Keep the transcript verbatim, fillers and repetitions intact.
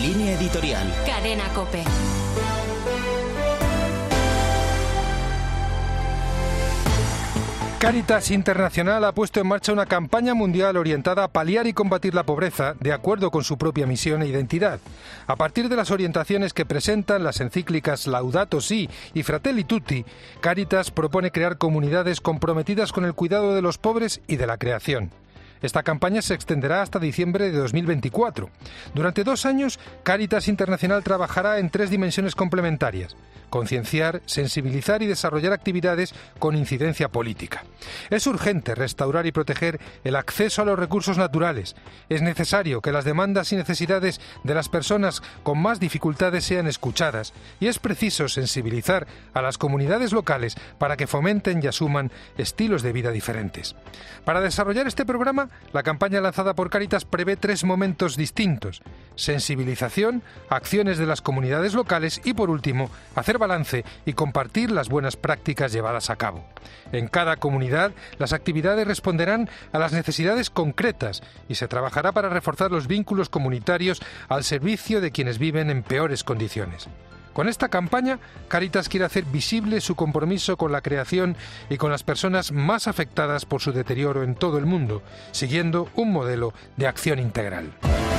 Línea editorial. Cadena COPE. Cáritas Internacional ha puesto en marcha una campaña mundial orientada a paliar y combatir la pobreza de acuerdo con su propia misión e identidad. A partir de las orientaciones que presentan las encíclicas Laudato Si y Fratelli Tutti, Cáritas propone crear comunidades comprometidas con el cuidado de los pobres y de la creación. Esta campaña se extenderá hasta diciembre de dos mil veinticuatro. Durante dos años, Cáritas Internacional trabajará en tres dimensiones complementarias: concienciar, sensibilizar y desarrollar actividades con incidencia política. Es urgente restaurar y proteger el acceso a los recursos naturales. Es necesario que las demandas y necesidades de las personas con más dificultades sean escuchadas, y es preciso sensibilizar a las comunidades locales para que fomenten y asuman estilos de vida diferentes. Para desarrollar este programa, la campaña lanzada por Cáritas prevé tres momentos distintos: sensibilización, acciones de las comunidades locales y, por último, hacer balance y compartir las buenas prácticas llevadas a cabo. En cada comunidad, las actividades responderán a las necesidades concretas y se trabajará para reforzar los vínculos comunitarios al servicio de quienes viven en peores condiciones. Con esta campaña, Cáritas quiere hacer visible su compromiso con la creación y con las personas más afectadas por su deterioro en todo el mundo, siguiendo un modelo de acción integral.